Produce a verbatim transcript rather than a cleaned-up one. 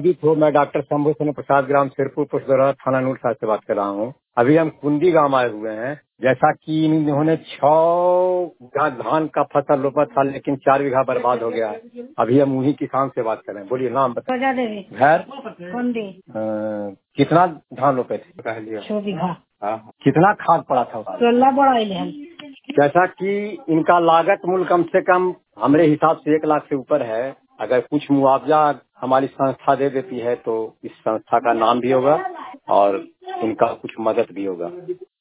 नमस्कार हो, मैं डॉक्टर शंभू सोनू प्रसाद ग्राम सिरपुर पुष्पदौरा थाना नूर साहब से बात कर रहा हूँ। अभी हम कुंदी गांव आए हुए हैं। जैसा कि इन्होंने छह बीघा धान का फसल रोपा था, लेकिन चार बीघा बर्बाद हो गया है। अभी हम उन्हीं किसान से बात कर रहे हैं। बोलिए नाम बता। घर कुंदी। कितना धान रोपे थे? कह लिया छह बीघा। कितना खाद पड़ा था? सोलह बड़ा है। जैसा कि इनका लागत मूल्य कम से कम हमारे हिसाब से एक लाख से ऊपर है। अगर कुछ मुआवजा हमारी संस्था दे देती है तो इस संस्था का नाम भी होगा और इनका कुछ मदद भी होगा।